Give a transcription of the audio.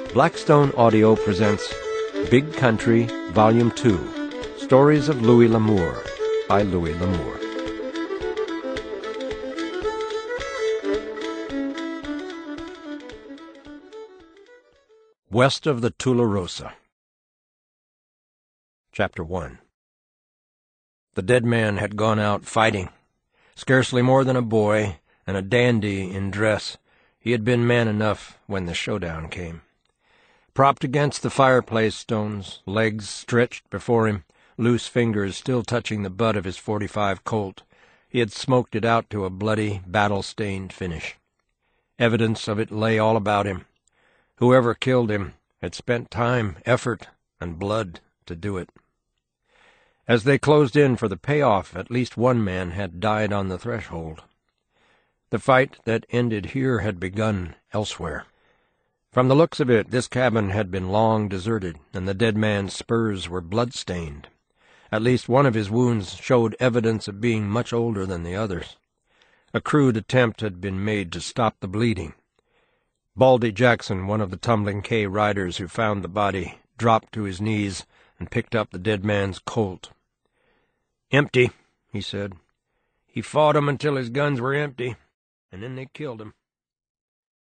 Blackstone Audio presents Big Country, Volume 2, Stories of Louis L'Amour, by Louis L'Amour. West of the Tularosa. Chapter 1. The dead man had gone out fighting. Scarcely more than a boy, and a dandy in dress, he had been man enough when the showdown came. Propped against the fireplace stones, legs stretched before him, loose fingers still touching the butt of his .45 Colt, he had smoked it out to a bloody, battle-stained finish. Evidence of it lay all about him. Whoever killed him had spent time, effort, and blood to do it. As they closed in for the payoff, at least one man had died on the threshold. The fight that ended here had begun elsewhere. From the looks of it, this cabin had been long deserted, and the dead man's spurs were blood-stained. At least one of his wounds showed evidence of being much older than the others. A crude attempt had been made to stop the bleeding. Baldy Jackson, one of the Tumbling K riders who found the body, dropped to his knees and picked up the dead man's Colt. "Empty," he said. "He fought 'em until his guns were empty, and then they killed him."